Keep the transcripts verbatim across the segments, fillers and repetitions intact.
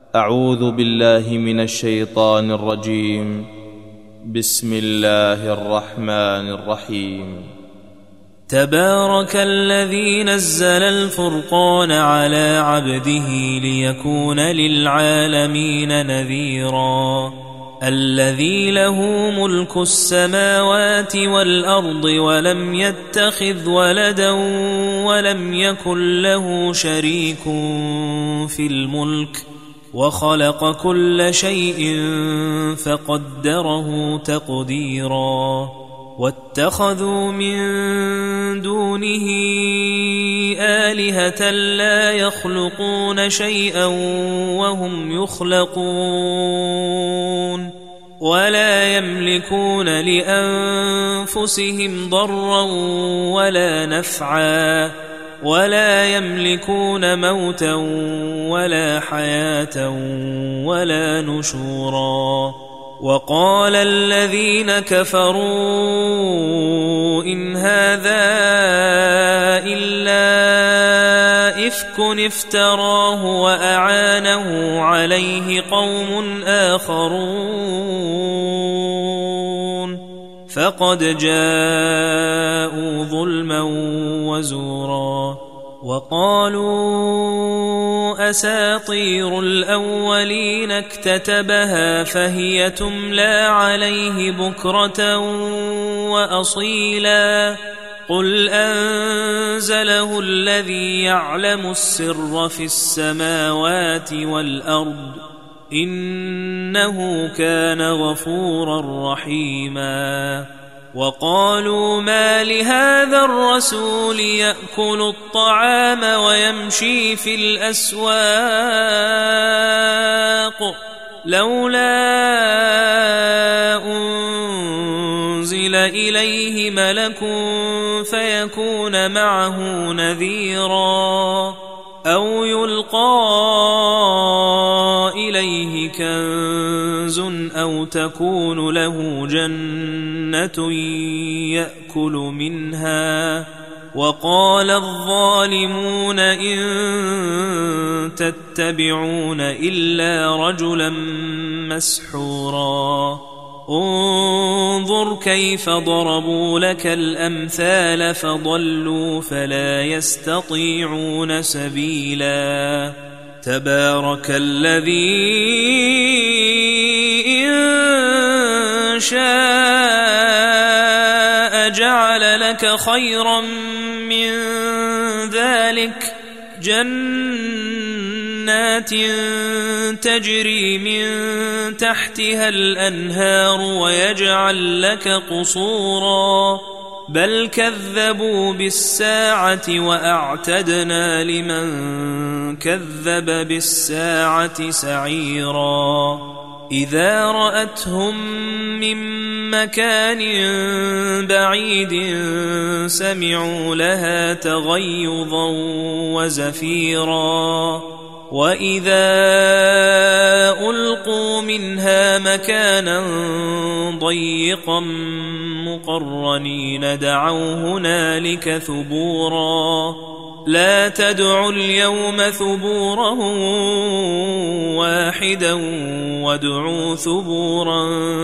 أعوذ بالله من الشيطان الرجيم. بسم الله الرحمن الرحيم. تبارك الذي نزل الفرقان على عبده ليكون للعالمين نذيرا. الذي له ملك السماوات والأرض ولم يتخذ ولدا ولم يكن له شريك في الملك وخلق كل شيء فقدره تقديرا. واتخذوا من دونه آلهة لا يخلقون شيئا وهم يخلقون ولا يملكون لأنفسهم ضرا ولا نفعا ولا يملكون موتا ولا حياة ولا نشورا. وقال الذين كفروا إن هذا إلا إفك افتراه وأعانه عليه قوم آخرون فقد جاءوا ظلما وزورا. وقالوا أساطير الأولين اكتتبها فهي تملى عليه بكرة وأصيلا. قل أنزله الذي يعلم السر في السماوات والأرض إنه كان غفورا رحيما. وقالوا ما لهذا الرسول يأكل الطعام ويمشي في الأسواق لولا أنزل إليه ملك فيكون معه نذيرا أو يلقى إليه كنز أو تكون له جنة يأكل منها. وقال الظالمون إن تتبعون إلا رجلا مسحورا. انظر كيف ضربوا لك الأمثال فضلوا فلا يستطيعون سبيلا. تبارك الذي إن شاء جعل لك خيرا من ذلك جنات تجري من تحتها الأنهار ويجعل لك قصورا بل كذبوا بالساعة وأعتدنا لمن كذب بالساعة سعيرا. إذا رأتهم من مكان بعيد سمعوا لها تغيظا وزفيرا. وإذا ألقوا منها مكانا ضيقا مقرنين دعوا هنالك ثبورا. لا تدعوا اليوم ثبورا واحدا وادعوا ثبورا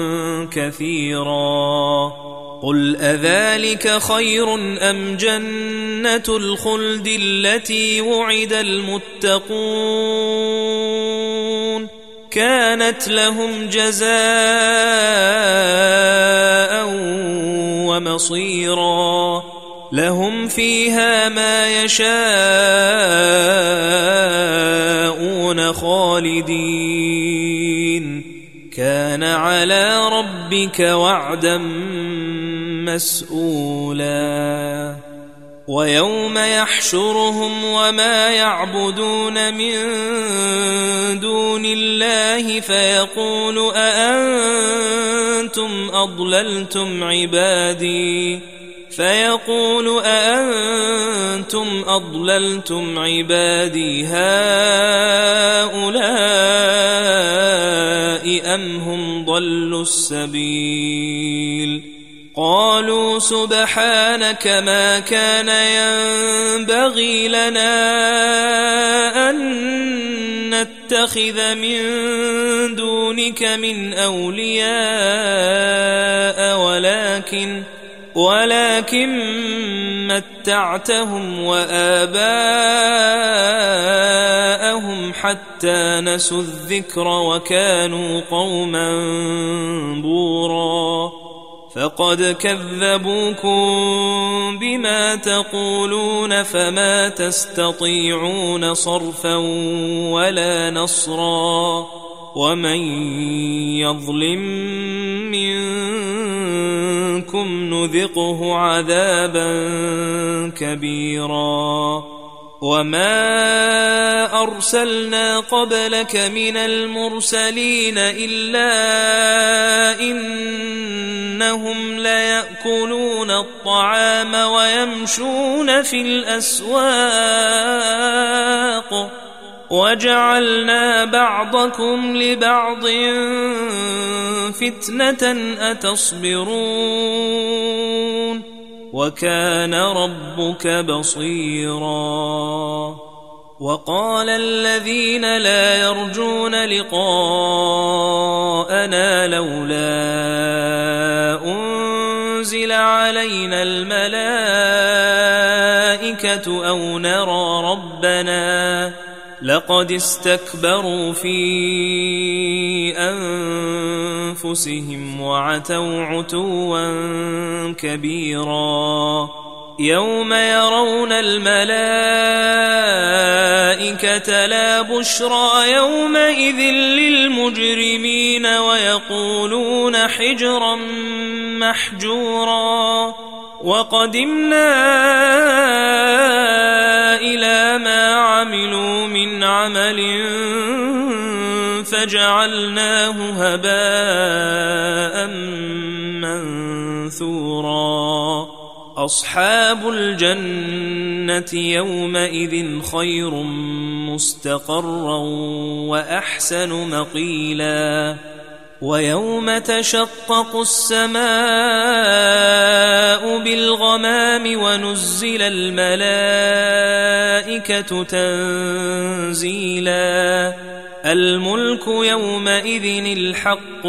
كثيرا. قل أذلك خير أم جنة الخلد التي وعد المتقون كانت لهم جزاء ومصيرا. لهم فيها ما يشاءون خالدين كان على ربك وعدا مسؤولا. ويوم يحشرهم وما يعبدون من دون الله فيقول أأنتم أضللتم عبادي فيقول أأنتم أضللتم عبادي هؤلاء أم هم ضلوا السبيل. قالوا قالوا سبحانك ما كان ينبغي لنا أن نتخذ من دونك من أولياء ولكن ولكن متعتهم وآباءهم حتى نسوا الذكر وكانوا قوما بورا فقد كذبوكم بما تقولون فما تستطيعون صرفا ولا نصرا ومن يظلم منكم نذقه عذابا كبيرا وما أرسلنا قبلك من المرسلين إلا إنهم ليأكلون الطعام ويمشون في الأسواق وجعلنا بعضكم لبعض فتنة أتصبرون وكان ربك بصيرا وقال الذين لا يرجون لقاءنا لولا أنزل علينا الملائكة أو نرى ربنا لقد استكبروا في أنفسهم وعتوا عتوا كبيرا يوم يرون الملائكة لا بشرى يومئذ للمجرمين ويقولون حجرا محجورا وقدمنا إلى ما عملوا من عمل فجعلناه هباء منثورا أصحاب الجنة يومئذ خير مستقرا وأحسن مقيلا ويوم تشقق السماء بالغمام ونزل الملائكة تنزيلا الملك يومئذ الحق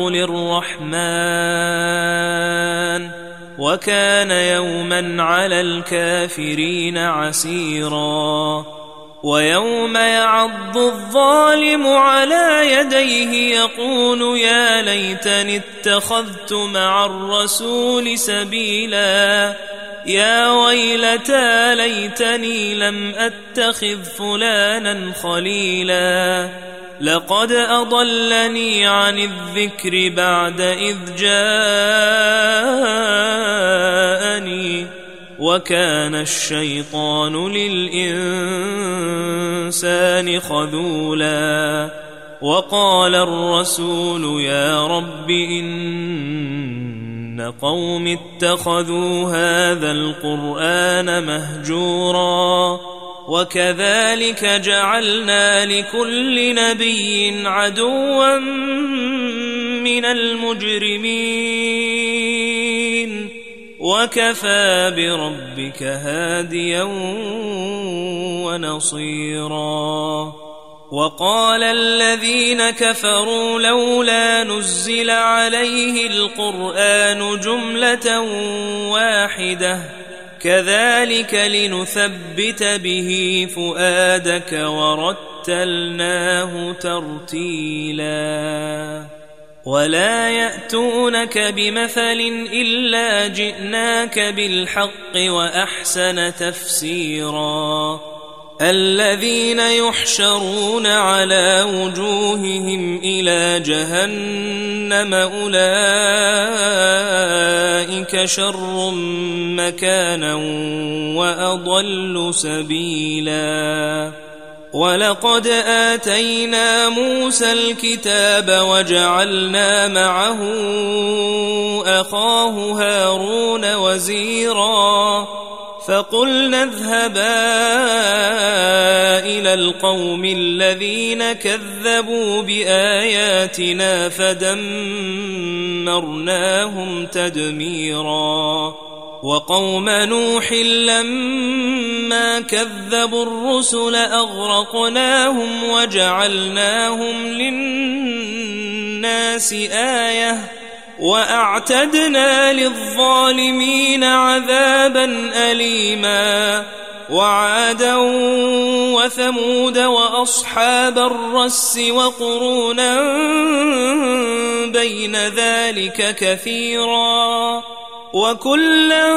للرحمن وكان يوما على الكافرين عسيرا ويوم يعض الظالم على يديه يقول يا ليتني اتخذت مع الرسول سبيلا يا ويلتى ليتني لم أتخذ فلانا خليلا لقد أضلني عن الذكر بعد إذ جاءني وكان الشيطان للإنسان خذولا وقال الرسول يا رب إن قوم اتخذوا هذا القرآن مهجورا وكذلك جعلنا لكل نبي عدوا من المجرمين وكفى بربك هاديا ونصيرا وقال الذين كفروا لولا نزل عليه القرآن جملة واحدة كذلك لنثبت به فؤادك ورتلناه ترتيلا ولا يأتونك بمثل إلا جئناك بالحق وأحسن تفسيرا الذين يحشرون على وجوههم إلى جهنم أولئك شر مكانا وأضل سبيلا ولقد آتينا موسى الكتاب وجعلنا معه أخاه هارون وزيرا فقلنا اذهبا إلى القوم الذين كذبوا بآياتنا فدمرناهم تدميرا وقوم نوح لما كذبوا الرسل أغرقناهم وجعلناهم للناس آية وأعتدنا للظالمين عذابا أليما وعادا وثمود وأصحاب الرس وقرونا بين ذلك كثيرا وكلا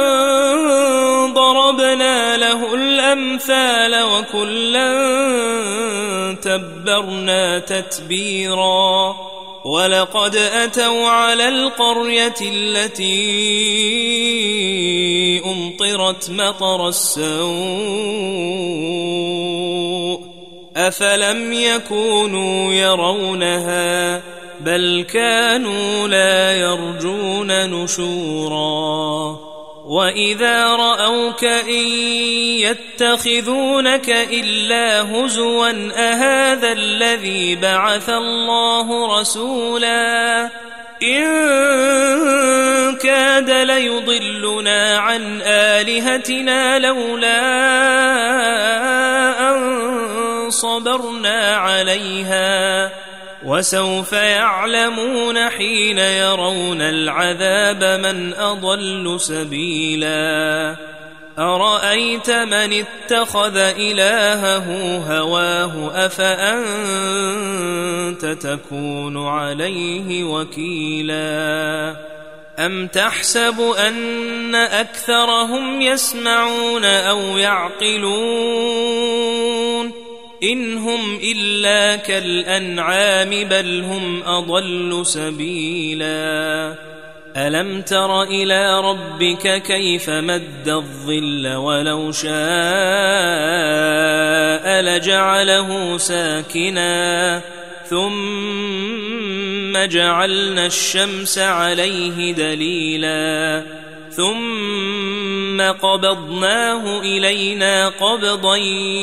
ضربنا له الأمثال وكلا تبرنا تتبيرا ولقد أتوا على القرية التي أمطرت مطر السوء أفلم يكونوا يرونها بل كانوا لا يرجون نشورا وإذا رأوك إن يتخذونك إلا هزوا أهذا الذي بعث الله رسولا إن كاد ليضلنا عن آلهتنا لولا أن صبرنا عليها وسوف يعلمون حين يرون العذاب من أضل سبيلا أرأيت من اتخذ إلهه هواه أفأنت تكون عليه وكيلا أم تحسب أن أكثرهم يسمعون أو يعقلون إن هم إلا كالأنعام بل هم أضل سبيلا ألم تر إلى ربك كيف مد الظل ولو شاء لجعله ساكنا ثم جعلنا الشمس عليه دليلا ثم قبضناه إلينا قبضا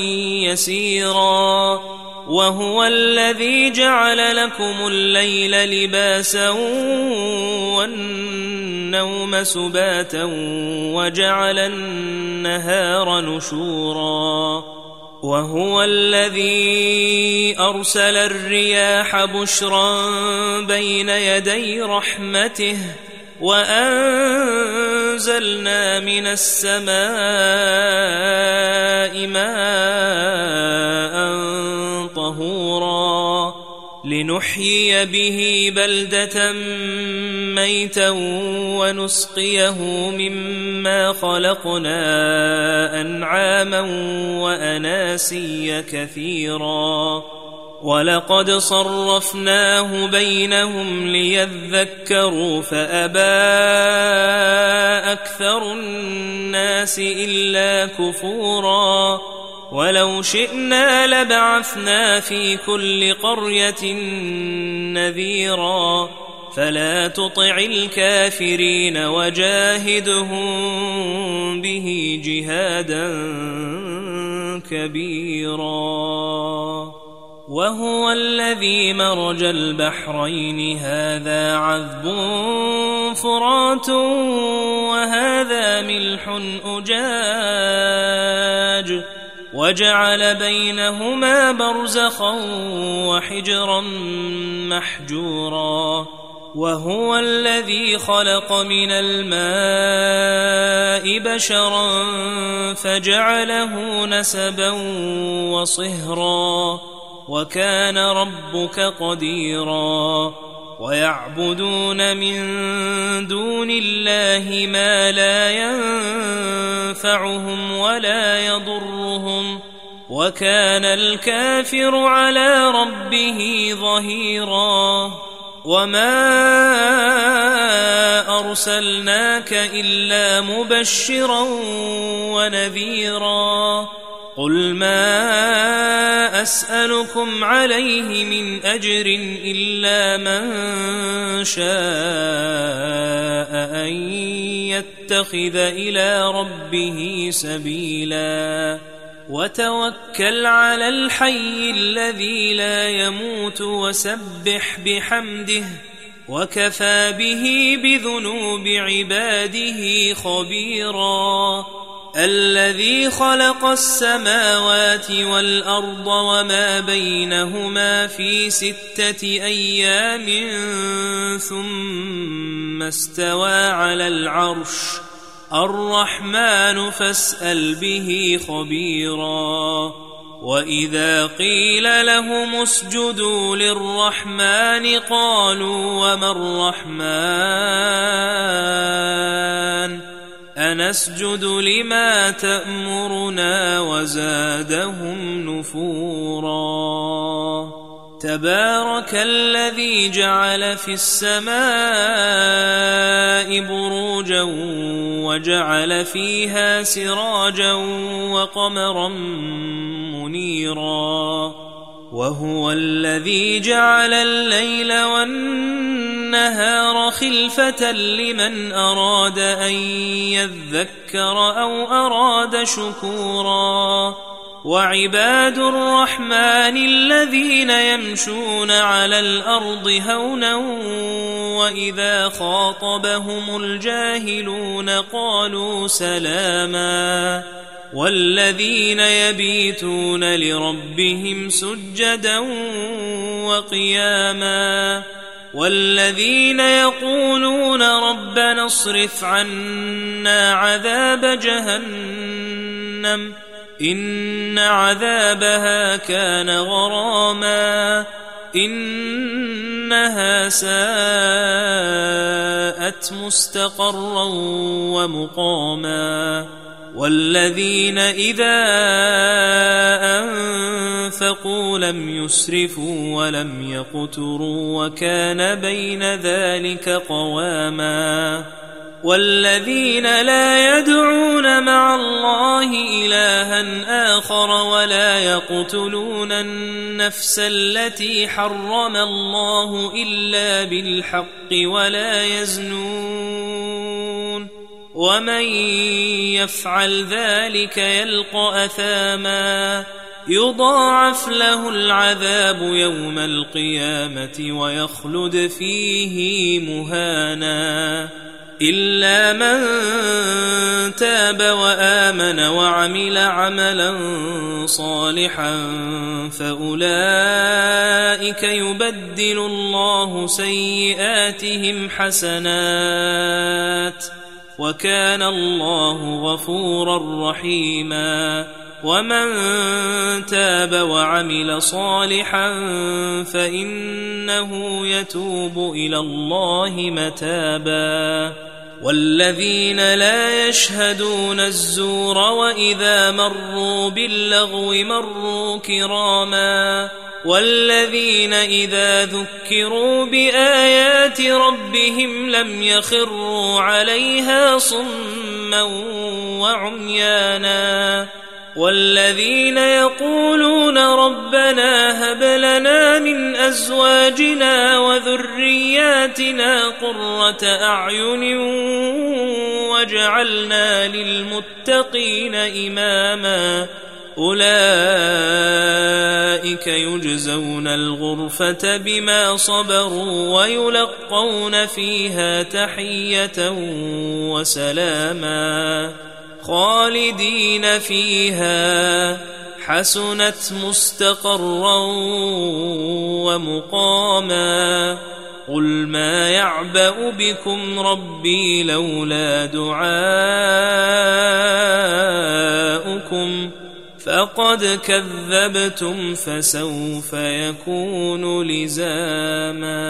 يسيرا وهو الذي جعل لكم الليل لباسا والنوم سباتا وجعل النهار نشورا وهو الذي أرسل الرياح بشرا بين يدي رحمته وأنزلنا من السماء ماء طهورا لنحيي به بلدة ميتا ونسقيه مما خلقنا أنعاما وأناسيا كثيرا ولقد صرفناه بينهم ليذكروا فأبى أكثر الناس إلا كفورا ولو شئنا لبعثنا في كل قرية نذيرا فلا تطع الكافرين وجاهدهم به جهادا كبيرا وهو الذي مرج البحرين هذا عذب فرات وهذا ملح أجاج وجعل بينهما برزخا وحجرا محجورا وهو الذي خلق من الماء بشرا فجعله نسبا وصهرا وكان ربك قديرا ويعبدون من دون الله ما لا ينفعهم ولا يضرهم وكان الكافر على ربه ظهيرا وما أرسلناك إلا مبشرا ونذيرا قل ما أسألكم عليه من أجر إلا من شاء أن يتخذ إلى ربه سبيلا وتوكل على الحي الذي لا يموت وسبح بحمده وكفى به بذنوب عباده خبيرا الذي خلق السماوات والأرض وما بينهما في ستة أيام ثم استوى على العرش الرحمن فاسأل به خبيرا وإذا قيل لهم اسجدوا للرحمن قالوا وما الرحمن أنسجد لما تأمرنا وزادهم نفورا تبارك الذي جعل في السماء بروجا وجعل فيها سراجا وقمرا منيرا وهو الذي جعل الليل والنهار خلفة لمن أراد أن يذكر أو أراد شكورا وعباد الرحمن الذين يمشون على الأرض هونا وإذا خاطبهم الجاهلون قالوا سلاما والذين يبيتون لربهم سجدا وقياما والذين يقولون ربنا اصرف عنا عذاب جهنم إن عذابها كان غراما إنها ساءت مستقرا ومقاما والذين إذا أنفقوا لم يسرفوا ولم يقتروا وكان بين ذلك قواما والذين لا يدعون مع الله إلها آخر ولا يقتلون النفس التي حرم الله إلا بالحق ولا يزنون ومن يفعل ذلك يلقى أثاما يضاعف له العذاب يوم القيامة ويخلد فيه مهانا إلا من تاب وآمن وعمل عملا صالحا فأولئك يبدل الله سيئاتهم حسنات وكان الله غفورا رحيما ومن تاب وعمل صالحا فإنه يتوب إلى الله متابا والذين لا يشهدون الزور وإذا مروا باللغو مروا كراما والذين إذا ذكروا بآيات ربهم لم يخروا عليها صما وعميانا والذين يقولون ربنا هب لنا من أزواجنا وذرياتنا قرة أعين واجعلنا للمتقين إماما أولئك يجزون الغرفة بما صبروا ويلقون فيها تحية وسلاما خالدين فيها حسنت مستقرا ومقاما قل ما يعبأ بكم ربي لولا دعاؤكم فقد كذبتم فسوف يكون لزاما.